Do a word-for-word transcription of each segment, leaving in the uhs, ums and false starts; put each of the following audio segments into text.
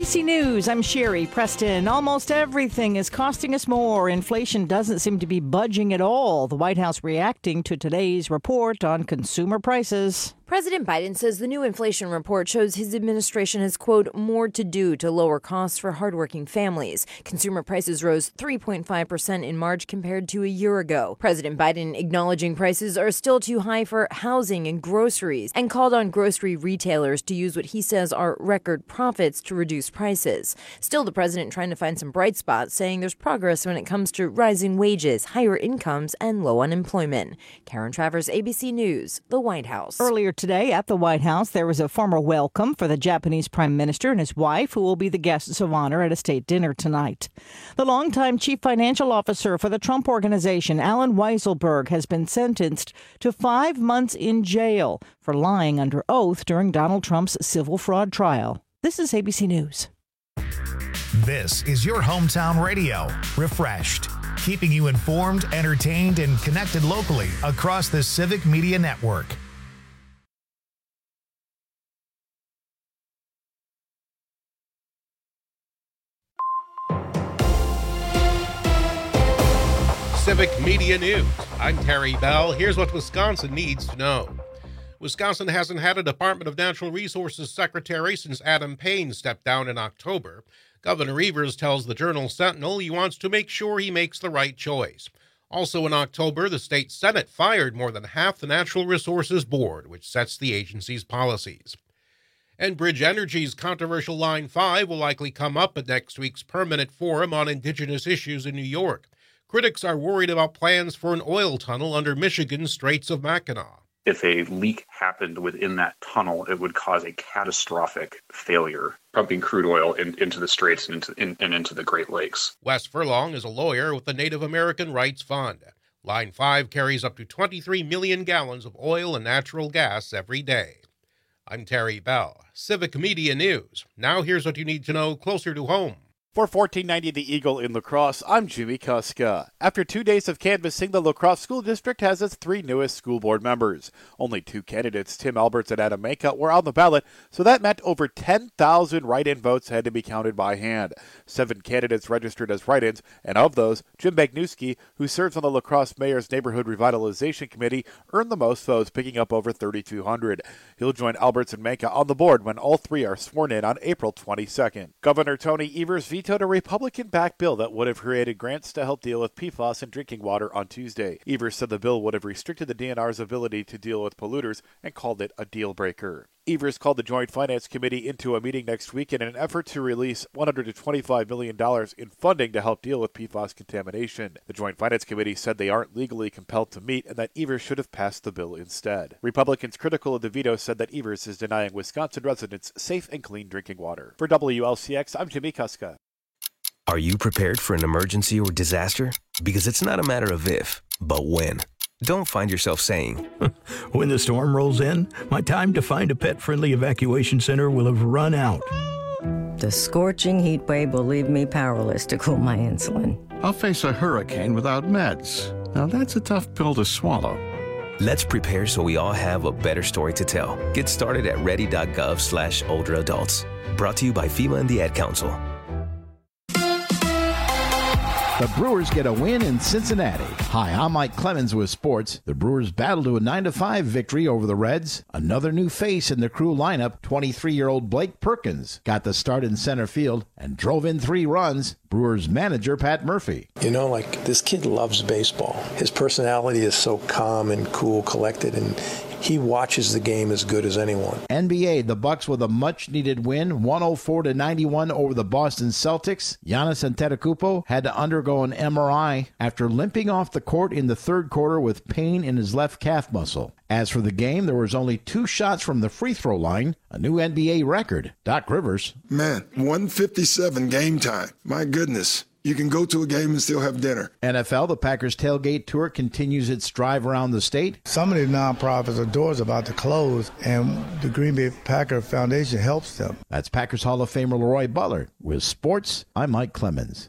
C News, I'm Sherry Preston. Almost everything is costing us more. Inflation doesn't seem to be budging at all. The White House reacting to today's report on consumer prices. President Biden says the new inflation report shows his administration has, quote, more to do to lower costs for hardworking families. Consumer prices rose three point five percent in March compared to a year ago. President Biden acknowledging prices are still too high for housing and groceries and called on grocery retailers to use what he says are record profits to reduce prices. Still, the president trying to find some bright spots, saying there's progress when it comes to rising wages, higher incomes, and low unemployment. Karen Travers, A B C News, the White House. Earlier today at the White House, there was a formal welcome for the Japanese prime minister and his wife, who will be the guests of honor at a state dinner tonight. The longtime chief financial officer for the Trump Organization, Allen Weisselberg, has been sentenced to five months in jail for lying under oath during Donald Trump's civil fraud trial. This is A B C News. This is your hometown radio, Refreshed, keeping you informed, entertained, and connected locally across the Civic Media Network. Civic Media News. I'm Terry Bell. Here's what Wisconsin needs to know. Wisconsin hasn't had a Department of Natural Resources secretary since Adam Payne stepped down in October. Governor Evers tells the Journal Sentinel he wants to make sure he makes the right choice. Also in October, the state Senate fired more than half the Natural Resources Board, which sets the agency's policies. Enbridge Energy's controversial Line five will likely come up at next week's Permanent Forum on Indigenous Issues in New York. Critics are worried about plans for an oil tunnel under Michigan's Straits of Mackinac. If a leak happened within that tunnel, it would cause a catastrophic failure, pumping crude oil in, into the Straits and into, in, and into the Great Lakes. Wes Furlong is a lawyer with the Native American Rights Fund. Line five carries up to twenty-three million gallons of oil and natural gas every day. I'm Terry Bell, Civic Media News. Now here's what you need to know closer to home. For fourteen ninety The Eagle in La Crosse, I'm Jimmy Kuska. After two days of canvassing, the La Crosse School District has its three newest school board members. Only two candidates, Tim Alberts and Adam Manka, were on the ballot, so that meant over ten thousand write-in votes had to be counted by hand. Seven candidates registered as write-ins, and of those, Jim Bagnuski, who serves on the La Crosse Mayor's Neighborhood Revitalization Committee, earned the most votes, picking up over thirty-two hundred. He'll join Alberts and Manka on the board when all three are sworn in on April twenty-second. Governor Tony Evers vetoed a Republican-backed bill that would have created grants to help deal with P FAS in drinking water on Tuesday. Evers said the bill would have restricted the D N R's ability to deal with polluters and called it a deal breaker. Evers called the Joint Finance Committee into a meeting next week in an effort to release one hundred twenty-five million dollars in funding to help deal with P FAS contamination. The Joint Finance Committee said they aren't legally compelled to meet and that Evers should have passed the bill instead. Republicans critical of the veto said that Evers is denying Wisconsin residents safe and clean drinking water. For W L C X, I'm Jimmy Kuska. Are you prepared for an emergency or disaster? Because it's not a matter of if, but when. Don't find yourself saying, when the storm rolls in, my time to find a pet-friendly evacuation center will have run out. The scorching heat wave will leave me powerless to cool my insulin. I'll face a hurricane without meds. Now that's a tough pill to swallow. Let's prepare so we all have a better story to tell. Get started at ready.gov slash older adults. Brought to you by FEMA and the Ad Council. The Brewers get a win in Cincinnati. Hi, I'm Mike Clemens with sports. The Brewers battle to a nine to five victory over the Reds. Another new face in the crew lineup, twenty-three-year-old Blake Perkins, got the start in center field and drove in three runs. Brewers manager Pat Murphy. You know, like, this kid loves baseball. His personality is so calm and cool, collected, and he watches the game as good as anyone. N B A, the Bucks with a much-needed win, one oh four to ninety-one over the Boston Celtics. Giannis Antetokounmpo had to undergo an M R I after limping off the court in the third quarter with pain in his left calf muscle. As for the game, there was only two shots from the free throw line, a new N B A record. Doc Rivers. Man, one fifty-seven game time. My goodness. You can go to a game and still have dinner. N F L, the Packers Tailgate Tour continues its drive around the state. Some of the nonprofits' are doors about to close, and the Green Bay Packer Foundation helps them. That's Packers Hall of Famer Leroy Butler. With sports, I'm Mike Clemens.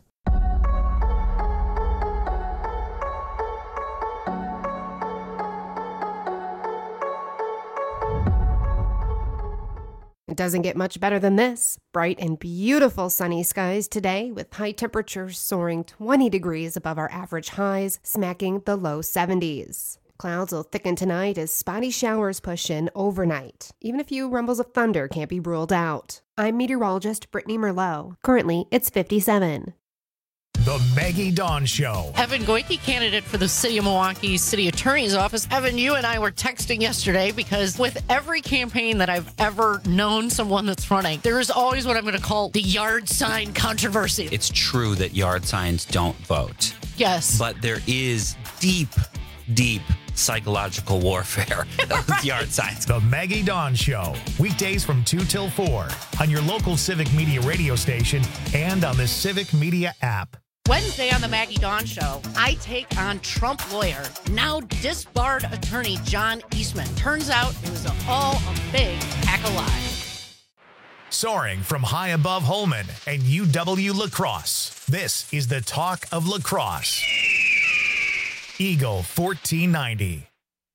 doesn't get much better than this. Bright and beautiful sunny skies today with high temperatures soaring twenty degrees above our average highs, smacking the low seventies. Clouds will thicken tonight as spotty showers push in overnight. Even a few rumbles of thunder can't be ruled out. I'm meteorologist Brittany Merlot. Currently, it's fifty-seven. The Maggie Dawn Show. Evan Goyke, candidate for the City of Milwaukee City Attorney's Office. Evan, you and I were texting yesterday because with every campaign that I've ever known someone that's running, there is always what I'm going to call the yard sign controversy. It's true that yard signs don't vote. Yes. But there is deep, deep psychological warfare with yard signs. The Maggie Dawn Show. Weekdays from two till four on your local Civic Media radio station and on the Civic Media app. Wednesday on the Maggie Dawn Show, I take on Trump lawyer, now disbarred attorney John Eastman. Turns out it was all a big pack of lies. Soaring from high above Holman and U W La Crosse, this is the Talk of La Crosse. Eagle fourteen ninety.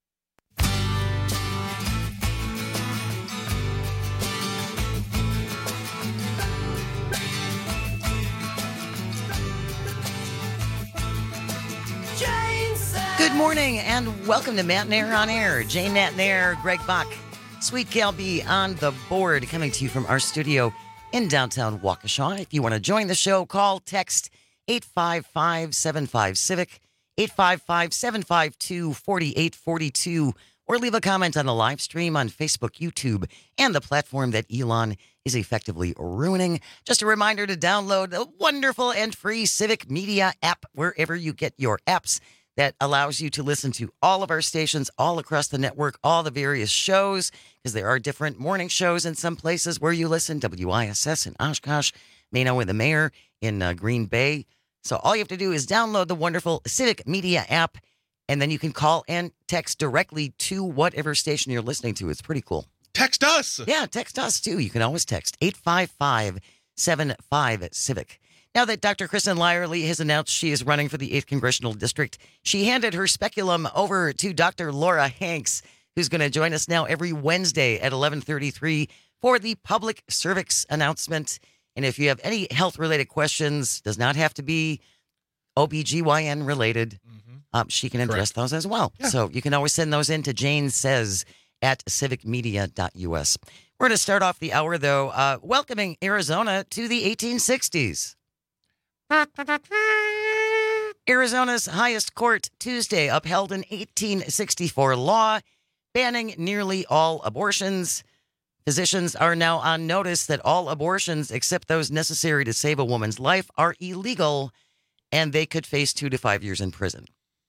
Good morning and welcome to Matt Nair on Air. Jane Matt Nair, Greg Bach, Sweet Calby on the board, coming to you from our studio in downtown Waukesha. If you want to join the show, call, text eight five five, seven five, CIVIC, eight five five, seven five two, four eight four two, or leave a comment on the live stream on Facebook, YouTube, and the platform that Elon is effectively ruining. Just a reminder to download the wonderful and free Civic Media app wherever you get your apps. That allows you to listen to all of our stations all across the network, all the various shows, because there are different morning shows in some places where you listen, W I S S in Oshkosh, Mano with the Mayor in uh, Green Bay. So all you have to do is download the wonderful Civic Media app, and then you can call and text directly to whatever station you're listening to. It's pretty cool. Text us. Yeah, text us, too. You can always text eight five five, seven five, CIVIC. Now that Doctor Kristen Lyerly has announced she is running for the eighth Congressional District, she handed her speculum over to Doctor Laura Hanks, who's going to join us now every Wednesday at eleven thirty-three for the public cervix announcement. And if you have any health-related questions, does not have to be O B G Y N related, mm-hmm. um, she can address Correct. those as well. Yeah. So you can always send those in to Jane Says at civic media dot u s. We're going to start off the hour, though, uh, welcoming Arizona to the eighteen sixties. Arizona's highest court Tuesday upheld an eighteen sixty-four law banning nearly all abortions. Physicians are now on notice that all abortions, except those necessary to save a woman's life, are illegal, and they could face two to five years in prison.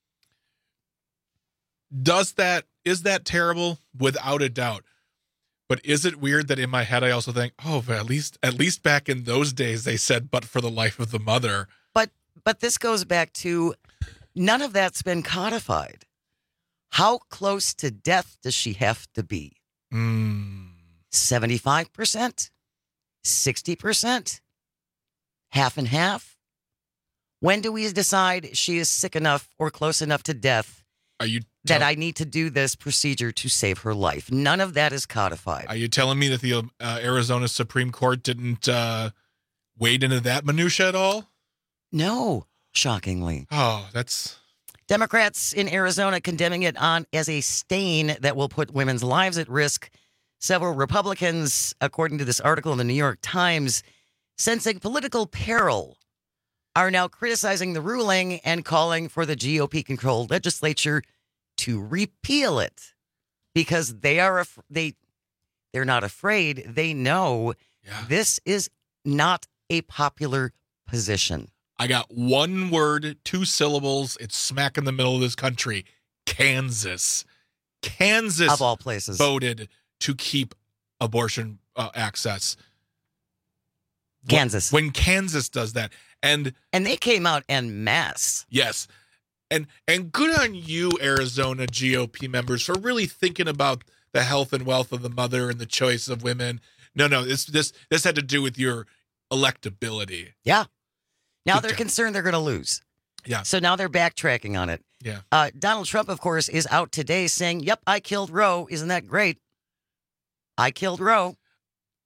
Does that, is that terrible? Without a doubt. But is it weird that in my head I also think, oh, but at least at least back in those days they said, but for the life of the mother. But but this goes back to none of that's been codified. How close to death does she have to be? Mm. seventy-five percent? sixty percent? Half and half? When do we decide she is sick enough or close enough to death? Are you that I need to do this procedure to save her life? None of that is codified. Are you telling me that the uh, Arizona Supreme Court didn't uh, wade into that minutia at all? No, shockingly. Oh, that's... Democrats in Arizona condemning it on as a stain that will put women's lives at risk. Several Republicans, according to this article in the New York Times, sensing political peril, are now criticizing the ruling and calling for the G O P-controlled legislature to repeal it because they are af- they they're not afraid. They know yeah. this is not a popular position. I got one word, two syllables. It's smack in the middle of this country. Kansas. Kansas of all places voted to keep abortion uh, access. Kansas. When, when Kansas does that. And and they came out en masse. Yes. And and good on you, Arizona G O P members, for really thinking about the health and wealth of the mother and the choice of women. No, no, this this this had to do with your electability. Yeah. Now Good they're job. concerned they're going to lose. Yeah. So now they're backtracking on it. Yeah. Uh, Donald Trump, of course, is out today saying, yep, I killed Roe. Isn't that great? I killed Roe.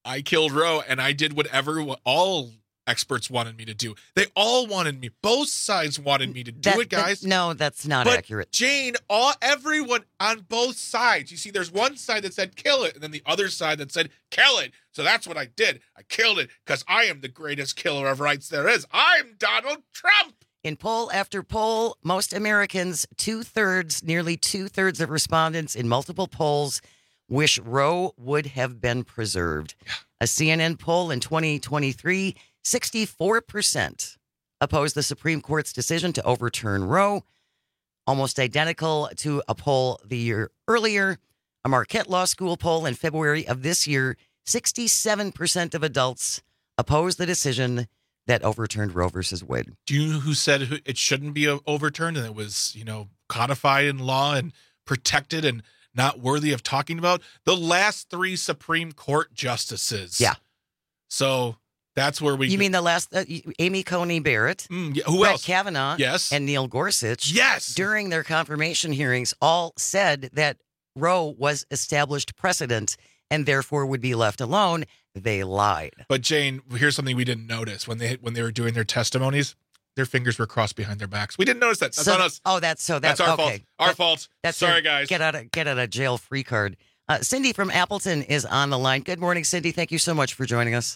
I killed Roe, and I did whatever all experts wanted me to do. They all wanted me. Both sides wanted me to do That- it, guys. that- no, that's not but accurate. Jane, all everyone on both sides. You see, there's one side that said kill it, and then the other side that said kill it. So that's what I did. I killed it because I am the greatest killer of rights there is. I'm Donald Trump. In poll after poll, most Americans, two-thirds, nearly two-thirds of respondents in multiple polls wish Roe would have been preserved. A C N N poll in twenty twenty-three, sixty-four percent opposed the Supreme Court's decision to overturn Roe, almost identical to a poll the year earlier. A Marquette Law School poll in February of this year, sixty-seven percent of adults opposed the decision that overturned Roe versus Wade. Do you know who said who- it shouldn't be overturned and it was, you know, codified in law and protected and not worthy of talking about? The last three Supreme Court justices. Yeah. So that's where we. You mean the last, uh, Amy Coney Barrett, Mm, yeah, who Brett else? Kavanaugh, Yes. and Neil Gorsuch, Yes. during their confirmation hearings, all said that Roe was established precedent and therefore would be left alone. They lied. But Jane, here's something we didn't notice when they when they were doing their testimonies. Their fingers were crossed behind their backs. We didn't notice that. That's So- on us. Oh, that's so that, That's our okay. fault. Our That- fault. That's Sorry, your guys. Get out of get out of jail free card. Uh, Cindy from Appleton is on the line. Good morning, Cindy. Thank you so much for joining us.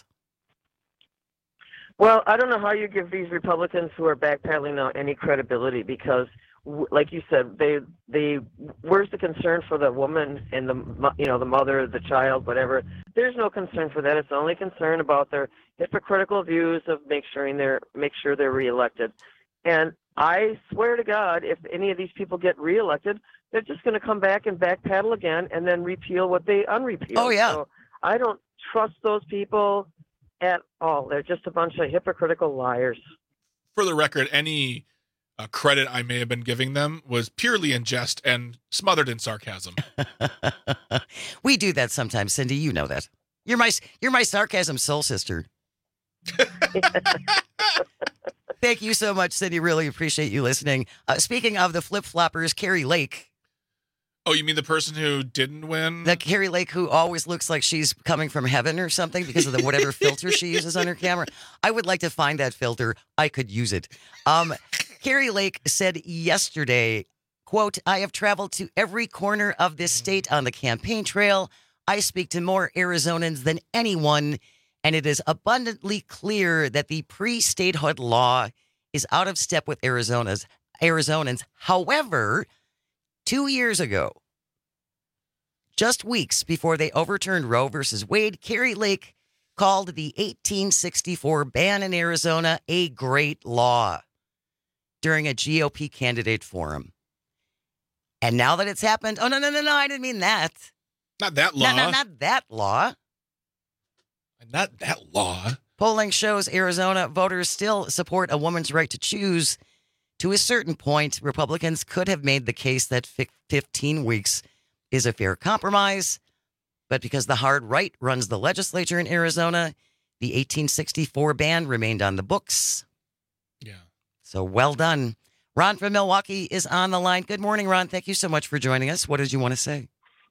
Well, I don't know how you give these Republicans who are backpedaling now any credibility because, w- like you said, they they where's the concern for the woman and the mo- you know the mother, the child, whatever? There's no concern for that. It's only concern about their hypocritical views of make sure they're make sure they're reelected. And I swear to God, if any of these people get reelected, they're just going to come back and backpedal again and then repeal what they unrepealed. Oh, yeah. So I don't trust those people at all. They're just a bunch of hypocritical liars. For the record, any uh, credit I may have been giving them was purely in jest and smothered in sarcasm. We do that sometimes, Cindy. You know that. You're my you're my sarcasm soul sister. Thank you so much, Cindy. Really appreciate you listening. Uh, speaking of the flip-floppers, Carrie Lake. Oh, you mean the person who didn't win? The Carrie Lake who always looks like she's coming from heaven or something because of the whatever filter she uses on her camera. I would like to find that filter. I could use it. Um, Carrie Lake said yesterday, quote, I have traveled to every corner of this state on the campaign trail. I speak to more Arizonans than anyone, and it is abundantly clear that the pre-statehood law is out of step with Arizona's Arizonans. However, two years ago, just weeks before they overturned Roe versus Wade, Carrie Lake called the eighteen sixty-four ban in Arizona a great law during a G O P candidate forum. And now that it's happened, oh, no, no, no, no, I didn't mean that. Not that law. No, no, not that law. Not that law. Polling shows Arizona voters still support a woman's right to choose. To a certain point, Republicans could have made the case that fifteen weeks is a fair compromise. But because the hard right runs the legislature in Arizona, the eighteen sixty-four ban remained on the books. Yeah. So well done. Ron from Milwaukee is on the line. Good morning, Ron. Thank you so much for joining us. What did you want to say?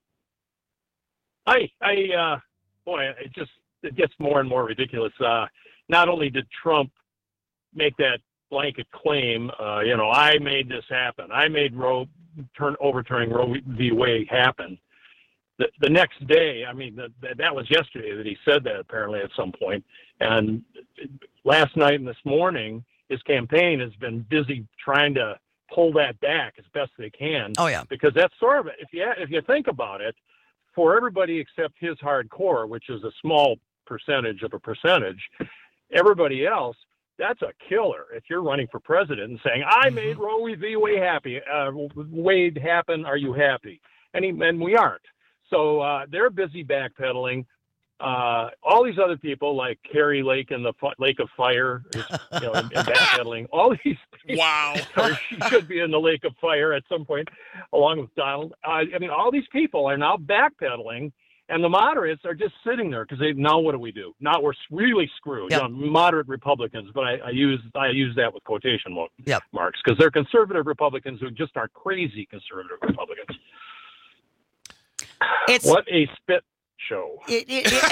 Hi. I, uh, boy, it just it gets more and more ridiculous. Uh, not only did Trump make that blanket claim, uh, you know, I made this happen. I made Roe turn overturning Roe v. Wade happen. The, the next day, I mean, the, the, that was yesterday that he said that apparently at some point. And last night and this morning, his campaign has been busy trying to pull that back as best they can. Oh, yeah. Because that's sort of, if you, if you think about it, for everybody except his hardcore, which is a small percentage of a percentage, everybody else, that's a killer. If you're running for president and saying, I Mm-hmm. made Roe v. Wade happy, uh, Wade happen, are you happy? And, he, and we aren't. So uh, they're busy backpedaling. Uh, all these other people like Carrie Lake and the F- Lake of Fire, is, you know, and, and backpedaling. All these people, wow, or she should be in the Lake of Fire at some point, along with Donald. Uh, I mean, all these people are now backpedaling, and the moderates are just sitting there because they now what do we do? Now we're really screwed. Yep. You know, moderate Republicans, but I, I use I use that with quotation yep. marks because they're conservative Republicans who just aren't crazy conservative Republicans. It's what a spit. show. It, it, it,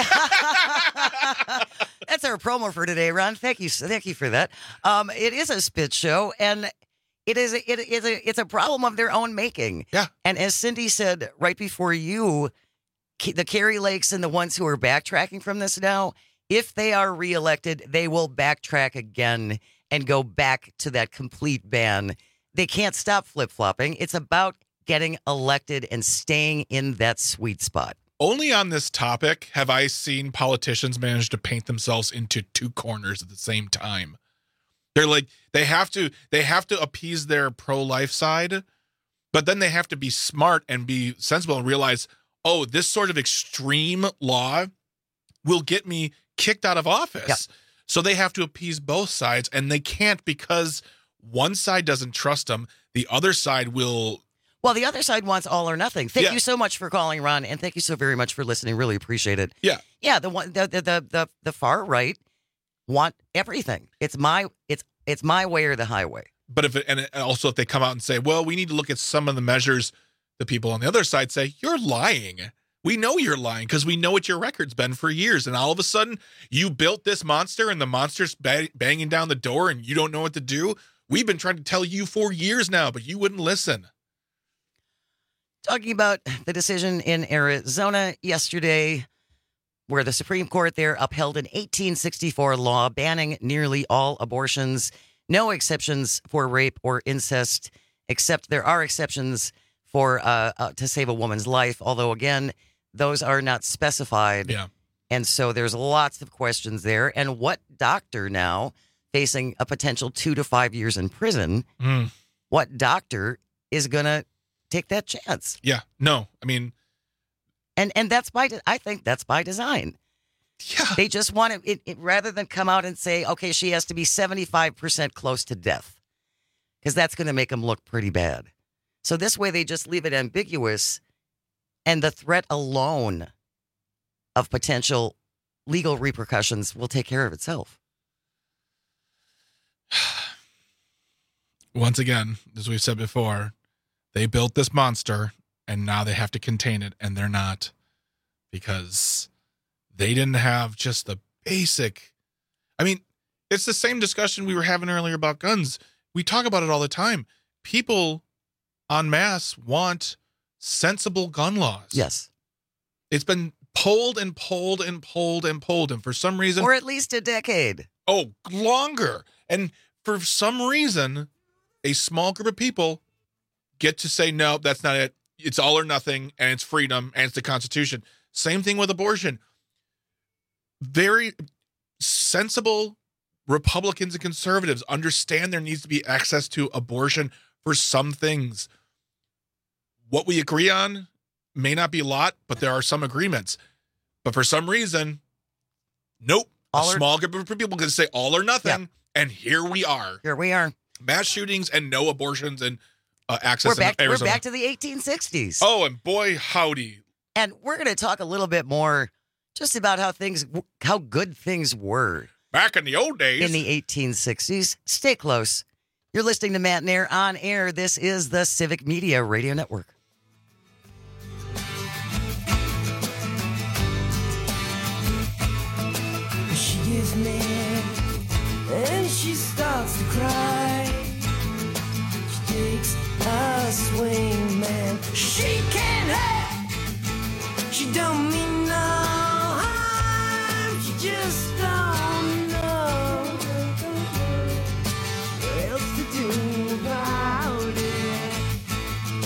that's our promo for today, Ron. Thank you, thank you for that. Um, it is a spit show, and it is a, it is a it's a problem of their own making. Yeah. And as Cindy said right before you, the Kari Lakes and the ones who are backtracking from this now, if they are reelected, they will backtrack again and go back to that complete ban. They can't stop flip-flopping. It's about getting elected and staying in that sweet spot. Only on this topic have I seen politicians manage to paint themselves into two corners at the same time. They're like, they have to, they have to appease their pro-life side, but then they have to be smart and be sensible and realize, oh, this sort of extreme law will get me kicked out of office. Yeah. So they have to appease both sides, and they can't because one side doesn't trust them. The other side will. Well, the other side wants all or nothing. Thank Yeah. you so much for calling, Ron, and thank you so very much for listening. Really appreciate it. Yeah. Yeah, the one the the the the, the far right want everything. It's my it's it's my way or the highway. But if it, and also if they come out and say, well, we need to look at some of the measures, the people on the other side say, you're lying. We know you're lying because we know what your record's been for years. And all of a sudden you built this monster and the monster's ba- banging down the door and you don't know what to do. We've been trying to tell you for years now, but you wouldn't listen. Talking about the decision in Arizona yesterday, where the Supreme Court there upheld an eighteen sixty-four law banning nearly all abortions, no exceptions for rape or incest, except there are exceptions for uh, uh, to save a woman's life, although, again, those are not specified. Yeah. And so there's lots of questions there. And what doctor now facing a potential two to five years in prison, Mm. what doctor is going to take that chance? Yeah. No, I mean. And and that's by, de- I think that's by design. Yeah. They just want to, it, it, rather than come out and say, okay, she has to be seventy-five percent close to death, because that's going to make them look pretty bad. So this way they just leave it ambiguous, and the threat alone of potential legal repercussions will take care of itself. Once again, as we've said before, they built this monster and now they have to contain it, and they're not, because they didn't have just the basic. I mean, it's the same discussion we were having earlier about guns. We talk about it all the time. People en masse want sensible gun laws. Yes. It's been pulled and pulled and pulled and pulled. And for some reason. For at least a decade. Oh, longer. And for some reason, a small group of people get to say, no, that's not it. It's all or nothing, and it's freedom, and it's the Constitution. Same thing with abortion. Very sensible Republicans and conservatives understand there needs to be access to abortion for some things. What we agree on may not be a lot, but there are some agreements. But for some reason, nope. All a or- small group of people can say all or nothing, Yeah. and here we are. Here we are. Mass shootings and no abortions and uh, access We're back, in we're Arizona. back to the eighteen sixties. Oh, and boy, howdy. And we're going to talk a little bit more just about how things, how good things were. Back in the old days. In the eighteen sixties. Stay close. You're listening to Matt Nair on air. This is the Civic Media Radio Network. She gets mad and she starts to cry. She takes a swing, man. She can't help. She don't mean no harm. She just don't know what else to do about it.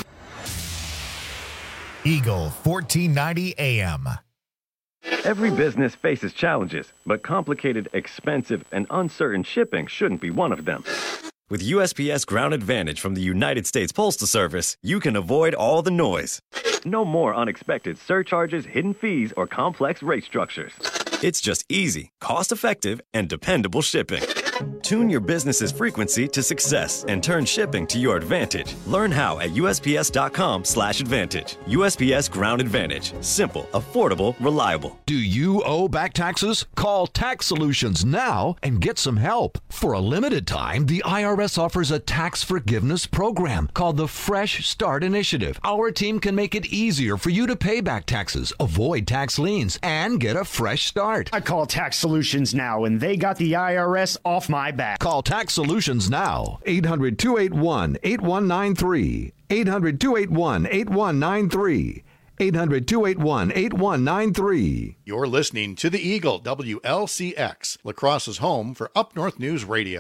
Eagle fourteen ninety A M. Every business faces challenges, but complicated, expensive, and uncertain shipping shouldn't be one of them. With U S P S Ground Advantage from the United States Postal Service, you can avoid all the noise. No more unexpected surcharges, hidden fees, or complex rate structures. It's just easy, cost-effective, and dependable shipping. Tune your business's frequency to success and turn shipping to your advantage. Learn how at U S P S dot com slash advantage. U S P S Ground Advantage. Simple, affordable, reliable. Do you owe back taxes? Call Tax Solutions now and get some help. For a limited time, the I R S offers a tax forgiveness program called the Fresh Start Initiative. Our team can make it easier for you to pay back taxes, avoid tax liens, and get a fresh start. I call Tax Solutions now, and they got the I R S off my back. Call Tax Solutions now. eight hundred, two eight one, eight one nine three. eight hundred, two eight one, eight one nine three. eight hundred, two eight one, eight one nine three. You're listening to the Eagle, W L C X, La Crosse's home for Up North News Radio.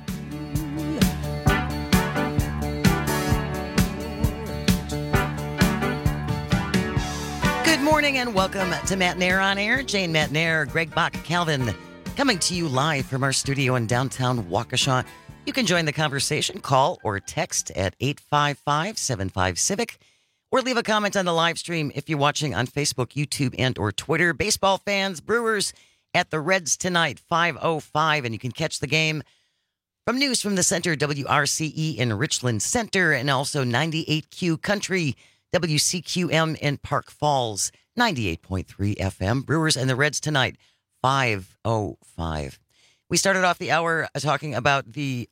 Good morning and welcome to Matt Nair on Air. Jane Matt Nair, Greg Bach, Calvin, coming to you live from our studio in downtown Waukesha. You can join the conversation, call or text at eight five five, seven five, civic, or leave a comment on the live stream if you're watching on Facebook, YouTube, and or Twitter. Baseball fans, Brewers at the Reds tonight, five oh five, and you can catch the game from News from the Center, W R C E in Richland Center, and also ninety-eight Q Country, W C Q M in Park Falls, ninety-eight point three F M. Brewers and the Reds tonight, five oh five. We started off the hour talking about the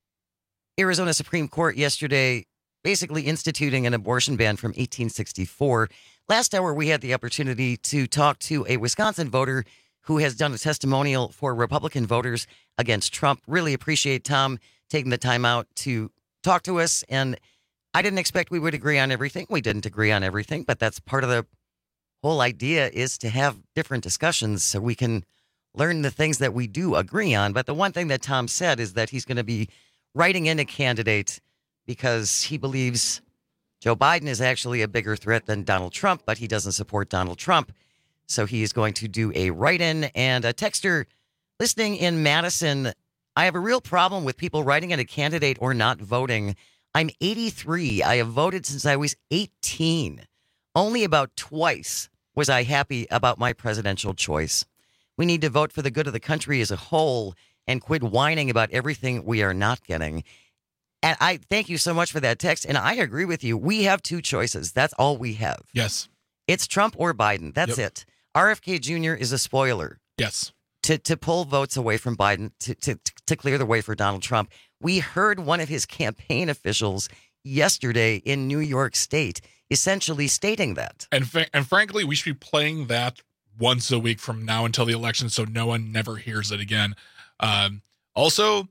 Arizona Supreme Court yesterday basically instituting an abortion ban from eighteen sixty-four. Last hour, we had the opportunity to talk to a Wisconsin voter who has done a testimonial for Republican voters against Trump. Really appreciate Tom taking the time out to talk to us. And I didn't expect we would agree on everything. We didn't agree on everything, but that's part of the whole idea, is to have different discussions so we can learn the things that we do agree on. But the one thing that Tom said is that he's going to be writing in a candidate because he believes Joe Biden is actually a bigger threat than Donald Trump, but he doesn't support Donald Trump. So he is going to do a write-in. And a texter listening in Madison, I have a real problem with people writing in a candidate or not voting. I'm eighty-three. I have voted since I was eighteen. Only about twice was I happy about my presidential choice. We need to vote for the good of the country as a whole and quit whining about everything we are not getting. And I thank you so much for that text. And I agree with you. We have two choices. That's all we have. Yes. It's Trump or Biden. That's Yep. it. R F K Junior is a spoiler. Yes. To to pull votes away from Biden, to, to, to clear the way for Donald Trump. We heard one of his campaign officials yesterday in New York State essentially stating that. And fa- and frankly, we should be playing that once a week from now until the election so no one never hears it again. Um, also,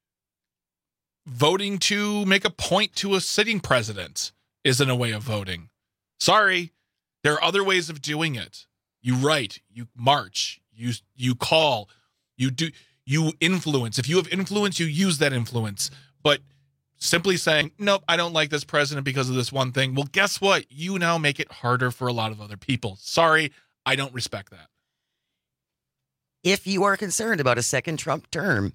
voting to make a point to a sitting president isn't a way of voting. Sorry, there are other ways of doing it. You write, you march, you you call, you do you influence. If you have influence, you use that influence. But simply saying, nope, I don't like this president because of this one thing. Well, guess what? You now make it harder for a lot of other people. Sorry, I don't respect that. If you are concerned about a second Trump term,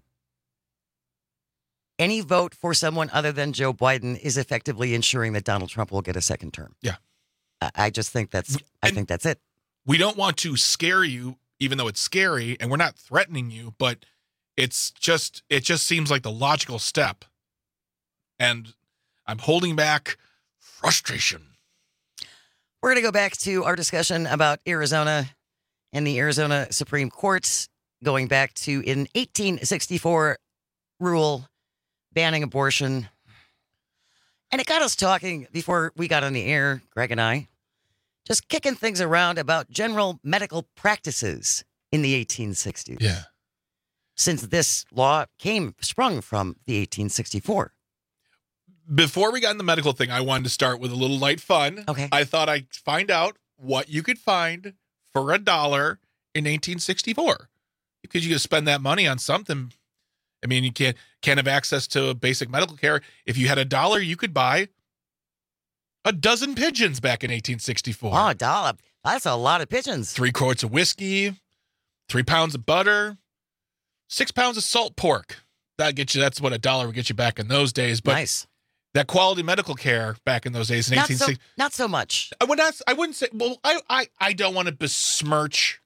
any vote for someone other than Joe Biden is effectively ensuring that Donald Trump will get a second term. Yeah. I, I just think that's, I think that's it. We don't want to scare you, even though it's scary, and we're not threatening you, but it's just, it just seems like the logical step. And I'm holding back frustration. We're going to go back to our discussion about Arizona and the Arizona Supreme Court, going back to in eighteen sixty-four rule banning abortion. And it got us talking before we got on the air, Greg and I, just kicking things around about general medical practices in the eighteen sixties. Yeah. Since this law came, sprung from the eighteen sixty-four. Before we got in the medical thing, I wanted to start with a little light fun. Okay. I thought I'd find out what you could find for a dollar in eighteen sixty-four. Because you could spend that money on something. I mean, you can't can't have access to basic medical care. If you had a dollar, you could buy a dozen pigeons back in eighteen sixty-four. Oh, a dollar. That's a lot of pigeons. Three quarts of whiskey, three pounds of butter, six pounds of salt pork. That get you. That's what a dollar would get you back in those days. But nice. That quality medical care back in those days in not eighteen sixty. So, not so much. I would not. I wouldn't say. Well, I I, I don't want to besmirch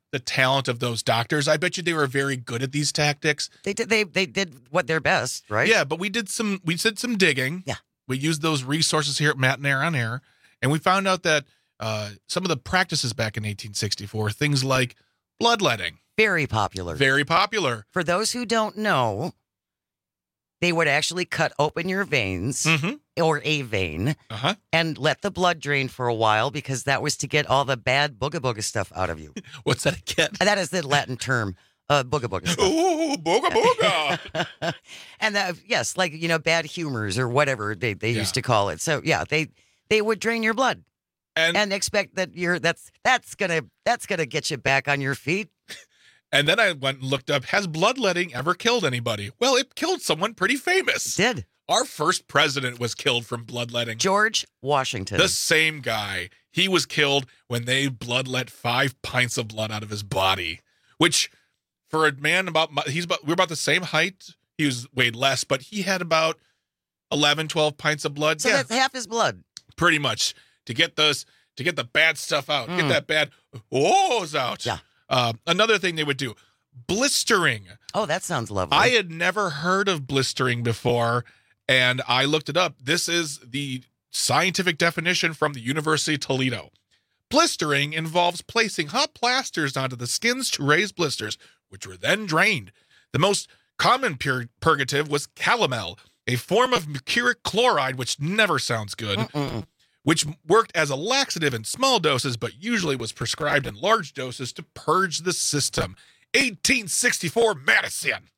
the talent of those doctors. I bet you they were very good at these tactics. They did. They they did what they're best, right? Yeah, but we did some. We did some digging. Yeah, we used those resources here at Matt and Air on Air, and we found out that uh, some of the practices back in eighteen sixty-four, things like bloodletting, very popular. Very popular. For those who don't know, they would actually cut open your veins mm-hmm. or a vein uh-huh. and let the blood drain for a while because that was to get all the bad booga booga stuff out of you. What's that again? That is the Latin term, uh, booga booga stuff. Ooh, booga booga. And uh, yes, like, you know, bad humors or whatever they, they Yeah. used to call it. So yeah, they they would drain your blood and, and expect that you're that's that's gonna that's gonna get you back on your feet. And then I went and looked up, has bloodletting ever killed anybody? Well, it killed someone pretty famous. It did. Our first president was killed from bloodletting. George Washington. The same guy. He was killed when they bloodlet five pints of blood out of his body, which for a man about, my, he's about, we're about the same height. He was weighed less, but he had about eleven, twelve pints of blood. So yeah, that's half his blood. pretty much to get those, to get the bad stuff out, Mm. get that bad O's out. Yeah. Uh, another thing they would do, blistering. Oh, that sounds lovely. I had never heard of blistering before, and I looked it up. This is the scientific definition from the University of Toledo. Blistering involves placing hot plasters onto the skins to raise blisters, which were then drained. The most common pur- purgative was calomel, a form of mercuric chloride, which never sounds good, Mm-mm. which worked as a laxative in small doses, but usually was prescribed in large doses to purge the system. eighteen sixty-four Madison.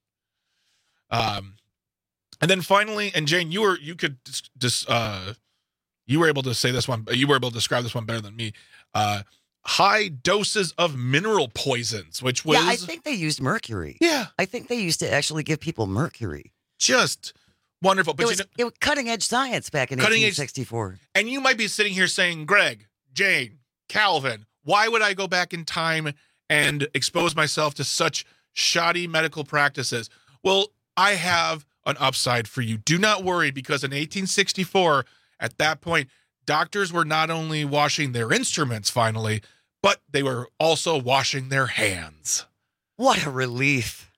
Um, and then finally, and Jane, you were you could dis, dis, uh, you were able to say this one. You were able to describe this one better than me. Uh, high doses of mineral poisons, which was Yeah, I think they used mercury. Yeah. I think they used to actually give people mercury. just wonderful. But it you was, know, it was cutting edge science back in Cutting eighteen edge- sixty-four. and you might be sitting here saying, Greg, Jane, Calvin, why would I go back in time and expose myself to such shoddy medical practices? Well, I have an upside for you. Do not worry, because in eighteen sixty-four, at that point, doctors were not only washing their instruments finally, but they were also washing their hands. What a relief.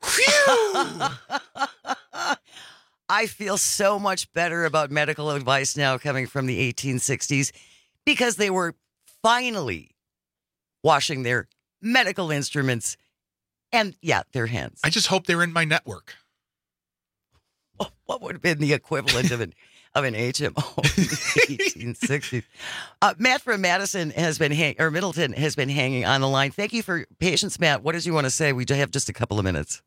I feel so much better about medical advice now coming from the eighteen sixties because they were finally washing their medical instruments and, yeah, their hands. I just hope they're in my network. What would have been the equivalent of an of an H M O in the eighteen sixties? Uh, Matt from Madison has been hang- or Middleton has been hanging on the line. Thank you for your patience, Matt. What did you want to say? We have just a couple of minutes.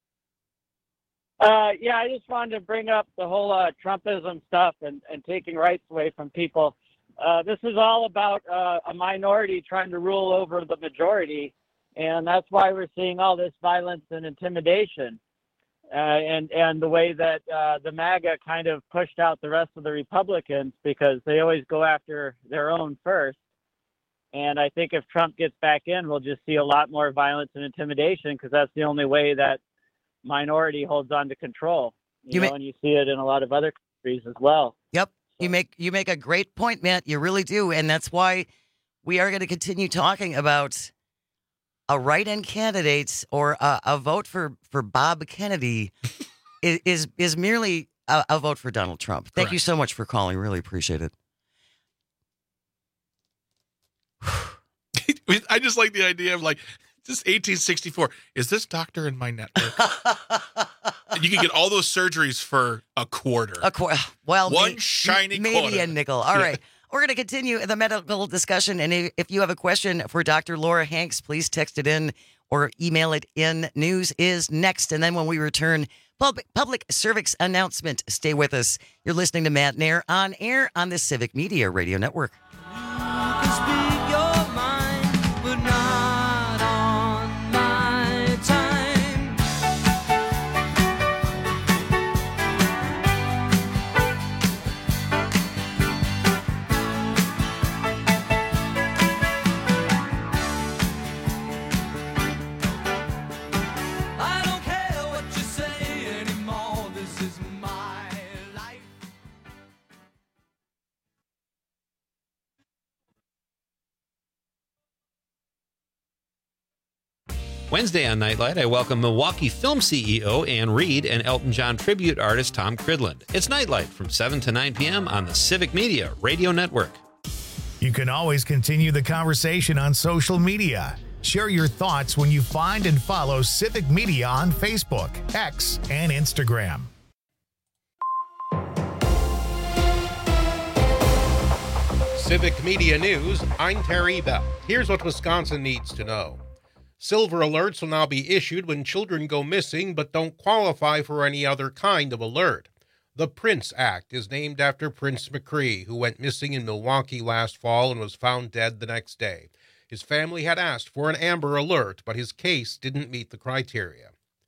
Uh, yeah, I just wanted to bring up the whole uh, Trumpism stuff and, and taking rights away from people. Uh, this is all about uh, a minority trying to rule over the majority, and that's why we're seeing all this violence and intimidation. Uh, and, and the way that uh, the MAGA kind of pushed out the rest of the Republicans because they always go after their own first. And I think if Trump gets back in, we'll just see a lot more violence and intimidation because that's the only way that minority holds on to control. You, You know, may- and you see it in a lot of other countries as well. Yep. You make you make a great point, Matt. You really do. And that's why we are going to continue talking about a write-in candidate or a, a vote for, for Bob Kennedy is, is is merely a, a vote for Donald Trump. Thank you so much for calling. Really appreciate it. I just like the idea of like, this eighteen sixty-four. Is this doctor in my network? You can get all those surgeries for a quarter. A quarter. Well, one may- shiny maybe quarter. a nickel. All Yeah. right. We're going to continue the medical discussion. And if if you have a question for Doctor Laura Hanks, please text it in or email it in. News is next. And then when we return, public, public service announcement. Stay with us. You're listening to Matt Nair on air on the Civic Media Radio Network. Speak your mind, but not on my time. I don't care what you say anymore. This is my life. Wednesday on Nightlight, I welcome Milwaukee Film C E O Ann Reed and Elton John tribute artist Tom Cridland. It's Nightlight from seven to nine p.m. on the Civic Media Radio Network. You can always continue the conversation on social media. Share your thoughts when you find and follow Civic Media on Facebook, X, and Instagram. Civic Media News, I'm Terry Bell. Here's what Wisconsin needs to know. Silver alerts will now be issued when children go missing but don't qualify for any other kind of alert. The Prince Act is named after Prince McCree, who went missing in Milwaukee last fall and was found dead the next day. His family had asked for an Amber Alert, but his case didn't meet the criteria.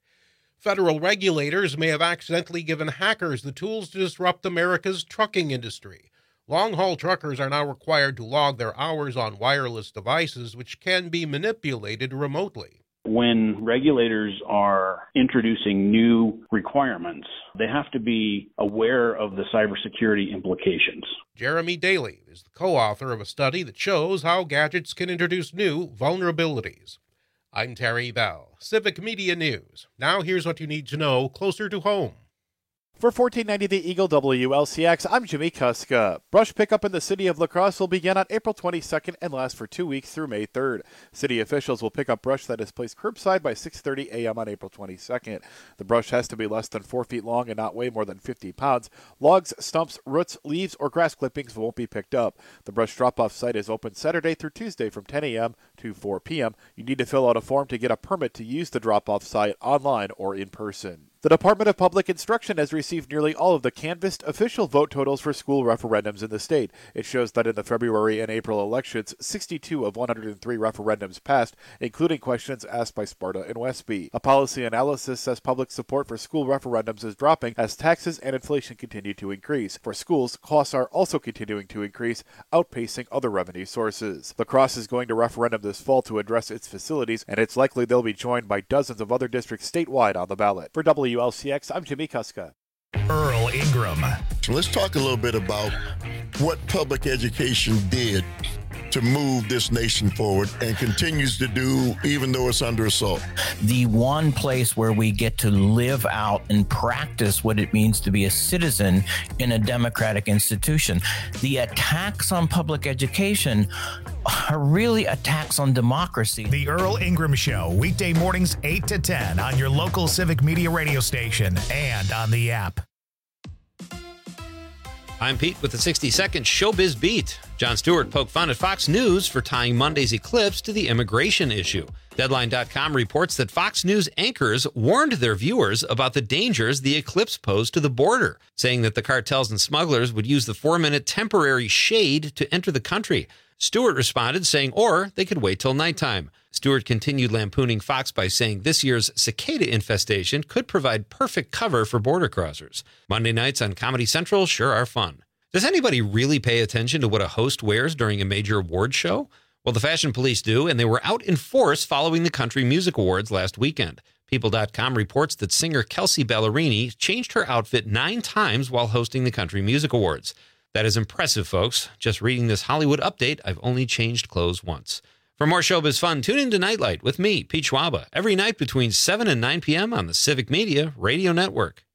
Federal regulators may have accidentally given hackers the tools to disrupt America's trucking industry. Long-haul truckers are now required to log their hours on wireless devices, which can be manipulated remotely. When regulators are introducing new requirements, they have to be aware of the cybersecurity implications. Jeremy Daly is the co-author of a study that shows how gadgets can introduce new vulnerabilities. I'm Terry Bell, Civic Media News. Now here's what you need to know closer to home. For fourteen ninety The Eagle W L C X, I'm Jimmy Kuska. Brush pickup in the city of La Crosse will begin on April twenty-second and last for two weeks through May third. City officials will pick up brush that is placed curbside by six thirty a.m. on April twenty-second. The brush has to be less than four feet long and not weigh more than fifty pounds. Logs, stumps, roots, leaves, or grass clippings won't be picked up. The brush drop-off site is open Saturday through Tuesday from ten a.m. to four p.m. You need to fill out a form to get a permit to use the drop-off site online or in person. The Department of Public Instruction has received nearly all of the canvassed official vote totals for school referendums in the state. It shows that in the February and April elections, sixty-two of one hundred three referendums passed, including questions asked by Sparta and Westby. A policy analysis says public support for school referendums is dropping as taxes and inflation continue to increase. For schools, costs are also continuing to increase, outpacing other revenue sources. La Crosse is going to referendum this fall to address its facilities, and it's likely they'll be joined by dozens of other districts statewide on the ballot. For W L C X, I'm Jimmy Kuska. Earl Ingram. So let's talk a little bit about what public education did to move this nation forward and continues to do even though it's under assault. The one place where we get to live out and practice what it means to be a citizen in a democratic institution. The attacks on public education are really attacks on democracy. The Earl Ingram Show, weekday mornings eight to ten on your local Civic Media radio station and on the app. I'm Pete with the sixty-second Showbiz Beat. Jon Stewart poked fun at Fox News for tying Monday's eclipse to the immigration issue. Deadline dot com reports that Fox News anchors warned their viewers about the dangers the eclipse posed to the border, saying that the cartels and smugglers would use the four-minute temporary shade to enter the country. Stewart responded saying, or they could wait till nighttime. Stewart continued lampooning Fox by saying this year's cicada infestation could provide perfect cover for border crossers. Monday nights on Comedy Central sure are fun. Does anybody really pay attention to what a host wears during a major award show? Well, the Fashion Police do, and they were out in force following the Country Music Awards last weekend. People dot com reports that singer Kelsea Ballerini changed her outfit nine times while hosting the Country Music Awards. That is impressive, folks. Just reading this Hollywood update, I've only changed clothes once. For more showbiz fun, tune in to Nightlight with me, Pete Schwaba, every night between seven and nine p.m. on the Civic Media Radio Network.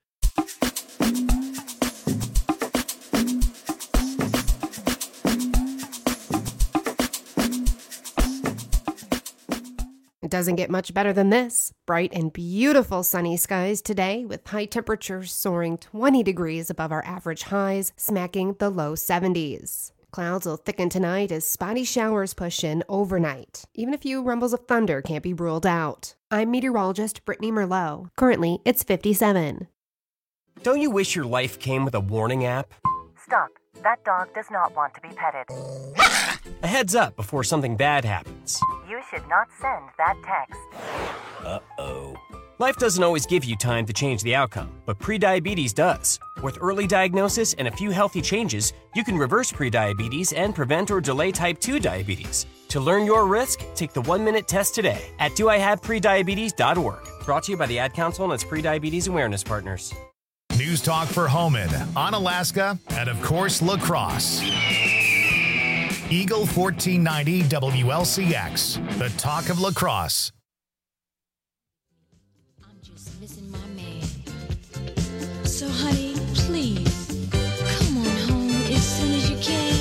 It doesn't get much better than this. Bright and beautiful sunny skies today with high temperatures soaring twenty degrees above our average highs, smacking the low seventies. Clouds will thicken tonight as spotty showers push in overnight. Even a few rumbles of thunder can't be ruled out. I'm meteorologist Brittany Merlot. Currently, it's fifty-seven. Don't you wish your life came with a warning app? Stop. That dog does not want to be petted. A heads up before something bad happens. You should not send that text. Uh-oh. Life doesn't always give you time to change the outcome, but prediabetes does. With early diagnosis and a few healthy changes, you can reverse prediabetes and prevent or delay type two diabetes. To learn your risk, take the one-minute test today at do I have prediabetes dot org. Brought to you by the Ad Council and its prediabetes awareness partners. News Talk for Homan, Onalaska, and of course, La Crosse. Eagle fourteen ninety W L C X, the talk of La Crosse. So, honey, please, come on home as soon as you can.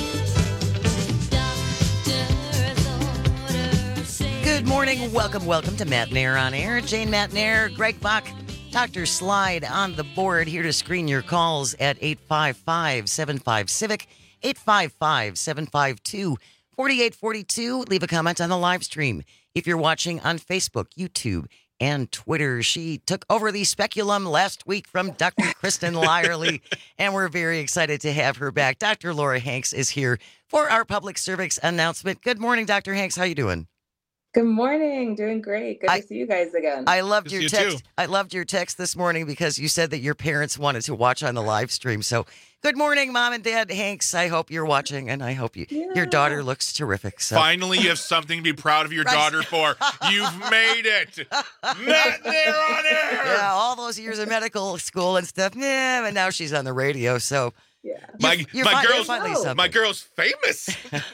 Good morning. Welcome, welcome to Matt Nair on Air. Jane Matt Nair, Greg Bach, Doctor Slide on the board, here to screen your calls at eight five five, seven five, CIVIC, eight five five, seven five two, four eight four two. Leave a comment on the live stream. If you're watching on Facebook, YouTube, and Twitter, she took over the speculum last week from Doctor Kristen Lyerly, and we're very excited to have her back. Doctor Laura Hanks is here for our public service announcement. Good morning, Doctor Hanks. How you doing? Good morning. Doing great. Good I, to see you guys again. I loved your you text. too. I loved your text this morning because you said that your parents wanted to watch on the live stream. So good morning, Mom and Dad Hanks. I hope you're watching, and I hope you yeah. your daughter looks terrific. So Finally, you have something to be proud of your Right. daughter for. You've made it. Matt Nair on Air. Yeah, all those years of medical school and stuff. Yeah, and now she's on the radio. So yeah, My, you're, you're my, fi- girl's, finally something. my girl's famous.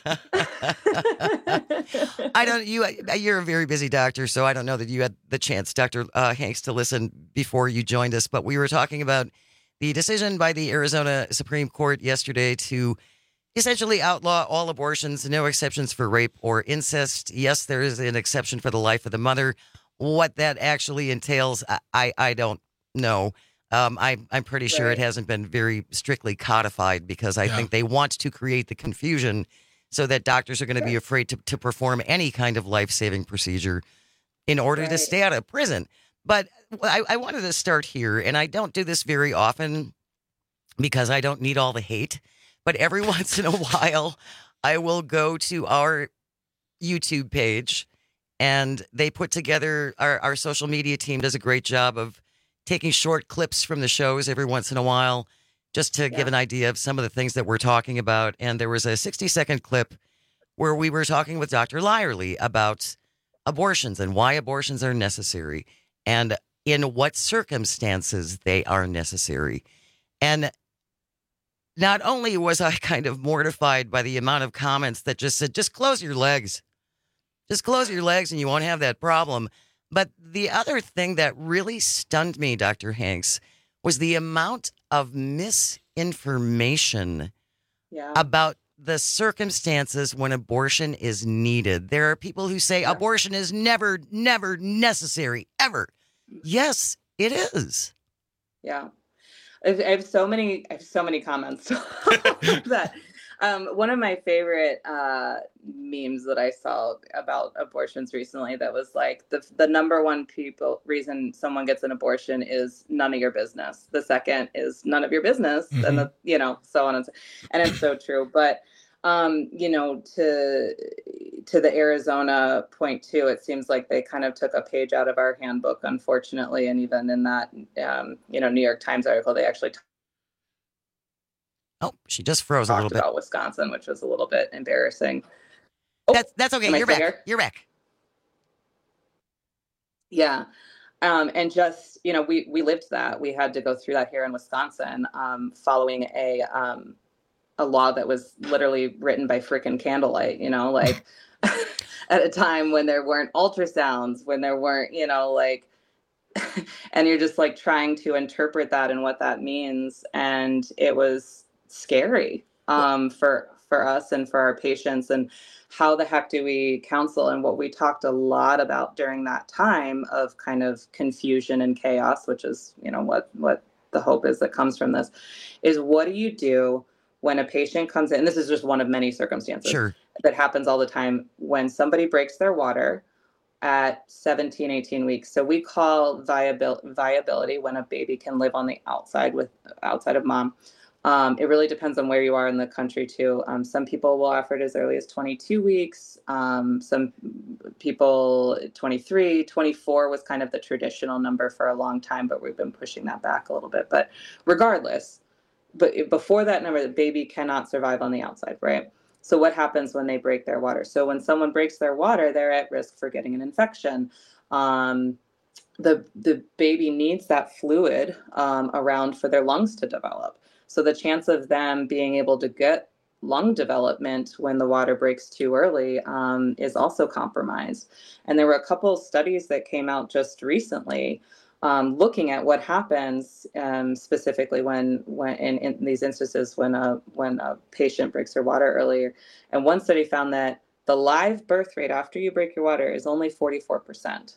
I don't. You. You're a very busy doctor, so I don't know that you had the chance, Doctor Uh, Hanks, to listen before you joined us. But we were talking about the decision by the Arizona Supreme Court yesterday to essentially outlaw all abortions, no exceptions for rape or incest. Yes, there is an exception for the life of the mother. What that actually entails, I I, I don't know. Um, I, I'm pretty sure Right. it hasn't been very strictly codified because I Yeah. think they want to create the confusion so that doctors are going to be afraid to, to perform any kind of life-saving procedure in order to Right. stay out of prison. But I, I wanted to start here, and I don't do this very often because I don't need all the hate. But every once in a while, I will go to our YouTube page, and they put together, our, our social media team does a great job of taking short clips from the shows every once in a while just to give an idea of some of the things that we're talking about. And there was a sixty second clip where we were talking with Doctor Lyerly about abortions and why abortions are necessary and in what circumstances they are necessary. And not only was I kind of mortified by the amount of comments that just said, just close your legs, just close your legs and you won't have that problem. But the other thing that really stunned me, Doctor Hanks, was the amount of misinformation Yeah. about the circumstances when abortion is needed. There are people who say abortion is never, never necessary, ever. Yes, it is. Yeah. I have I have so many, I have so many comments. that um, one of my favorite uh, memes that I saw about abortions recently that was like the the number one people reason someone gets an abortion is none of your business. The second is none of your business, Mhm. and the you know so on and so, and it's so true. But um, you know to to the Arizona point too, it seems like they kind of took a page out of our handbook, unfortunately, and even in that um, you know New York Times article, they actually. Oh, she just froze a little talked bit. about Wisconsin, which was a little bit embarrassing. That's that's okay. am I You're still back. here? You're back. Yeah. Um, and just, you know, we, we lived that. We had to go through that here in Wisconsin, um, following a um, a law that was literally written by freaking candlelight, you know, like at a time when there weren't ultrasounds, when there weren't, you know, like, and you're just like trying to interpret that and what that means. And it was scary um, for for us and for our patients. And how the heck do we counsel? And what we talked a lot about during that time of kind of confusion and chaos, which is, you know, what what the hope is that comes from this, is what do you do when a patient comes in? And this is just one of many circumstances Sure. that happens all the time when somebody breaks their water at seventeen, eighteen weeks. So we call viabil- viability when a baby can live on the outside with outside of mom. Um, it really depends on where you are in the country too. Um, some people will offer it as early as twenty-two weeks. Um, some people twenty-three, twenty-four was kind of the traditional number for a long time, but we've been pushing that back a little bit. But regardless, but before that number, the baby cannot survive on the outside, right? So what happens when they break their water? So when someone breaks their water, they're at risk for getting an infection. Um, the the baby needs that fluid um, around for their lungs to develop. So the chance of them being able to get lung development when the water breaks too early um, is also compromised. And there were a couple of studies that came out just recently um, looking at what happens um, specifically when when in, in these instances when a when a patient breaks their water earlier. And one study found that the live birth rate after you break your water is only forty-four percent.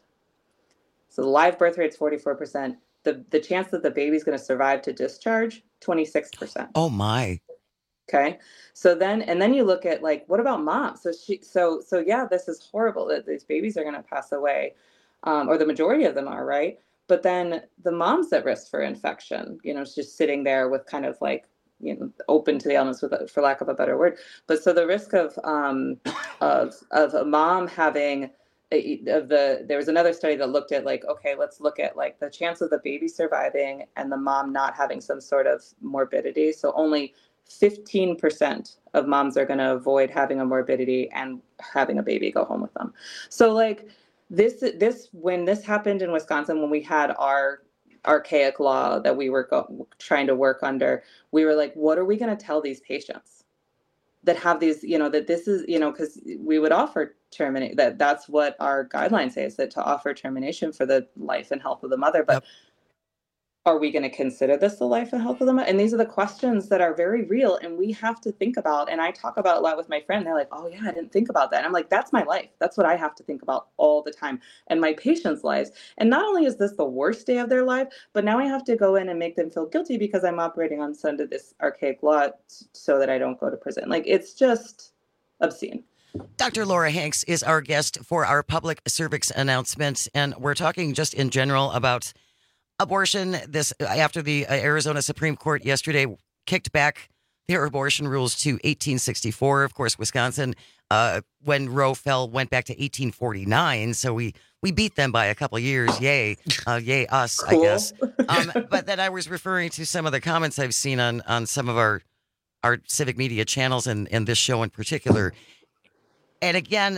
So the live birth rate is forty-four percent. The the chance that the baby's going to survive to discharge, twenty-six percent. Oh my. Okay. So then, and then you look at like, what about mom? So she, so, so yeah, this is horrible that these babies are going to pass away, um, or the majority of them are, right? But then the mom's at risk for infection, you know, it's just sitting there with kind of like, you know, open to the elements, with, for lack of a better word. But so the risk of, um, of, of a mom having a, of the, there was another study that looked at like, okay, let's look at like the chance of the baby surviving and the mom not having some sort of morbidity. So only fifteen percent of moms are going to avoid having a morbidity and having a baby go home with them. So like this, this, when this happened in Wisconsin, when we had our archaic law that we were go- trying to work under, we were like, what are we going to tell these patients that have these, you know, that this is, you know, because we would offer terminate that that's what our guidelines say, is that to offer termination for the life and health of the mother. But yep. Are we going to consider this the life and health of the mother? And these are the questions that are very real and we have to think about. And I talk about a lot with my friend. They're like, oh yeah, I didn't think about that. And I'm like, that's my life. That's what I have to think about all the time. And my patients' lives. And not only is this the worst day of their life, but now I have to go in and make them feel guilty because I'm operating on under this archaic law so that I don't go to prison. Like, it's just obscene. Doctor Laura Hanks is our guest for our public service announcement. And we're talking just in general about abortion. This after the Arizona Supreme Court yesterday kicked back their abortion rules to eighteen sixty-four. Of course, Wisconsin, uh, when Roe fell, went back to eighteen forty-nine. So we we beat them by a couple of years. Yay, uh, yay us, cool. I guess. Um, but then I was referring to some of the comments I've seen on on some of our our civic media channels and and this show in particular. And again,